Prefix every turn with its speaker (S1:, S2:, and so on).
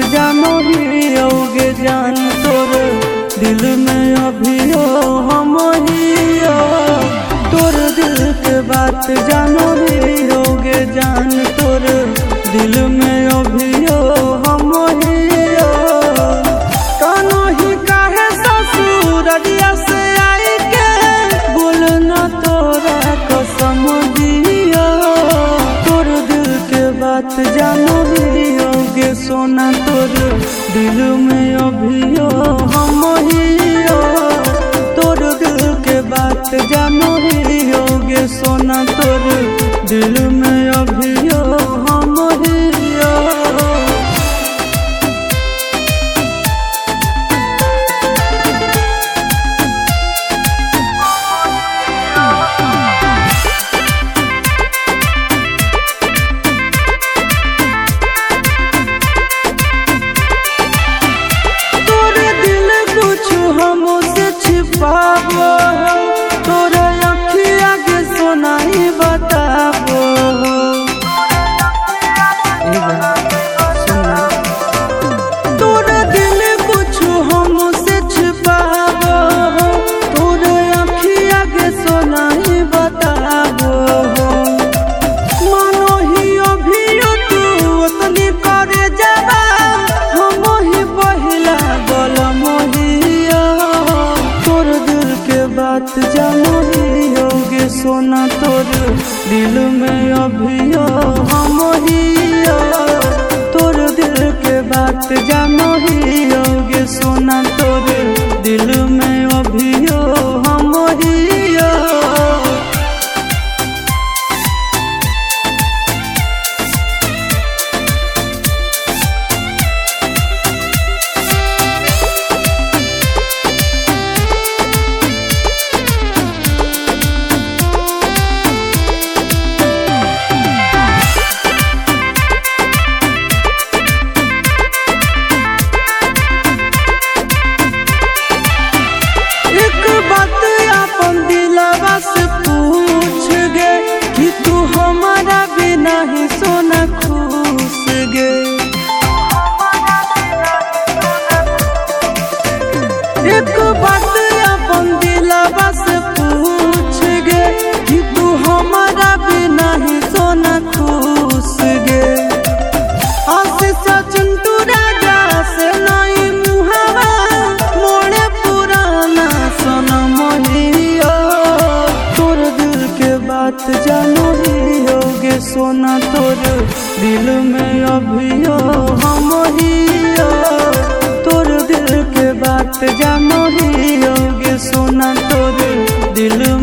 S1: जानो ही होगे जान तोर दिल में अभी हो हम ही हो। तोर दिल के बात जानो ही होगे जान तोर दिल में अभी हो हम ही हो। कानो ही काहे ससुररिया से आई के बोलना तोरा कसम दिया। तोर दिल के बात जानो ही होगे सोना तोर दिल में अभी हो हम ही हो। तोर दिल के बात जानो ही होगे सोना तोर दिल में अभी हो हम ही हो। हमसे छिपाबो तोरे अखिया के सोनाई बताबो। तोरे दिल कुछ हमसे छिपाबो तोरे अखिया के सोनाई बताबो। मानो ही अभी तू उतनी करे जाबा हम ही पहिला बलम ही। बात जानो ही होगे सोना तोर दिल में अभी हो हम ही हो। तोर दिल के बात जानो ही होगे सोना तोर दिल में अभी हो हम ही हो। पूछ गे कि तू हमारा बिना ही सोना खुश गे। एक बात अपन दिलवा से पूछ गे कि तू हमारा बिना ही सोना खुश गे। आशीष चिंटू राजा से नहीं मुहावा मोड़े पुराना सनम लियो। बात जानो ही होगे सोना तोर दिल में अभी हो हम ही हो। तोर दिल के बात जानो ही होगे सोना तोर दिल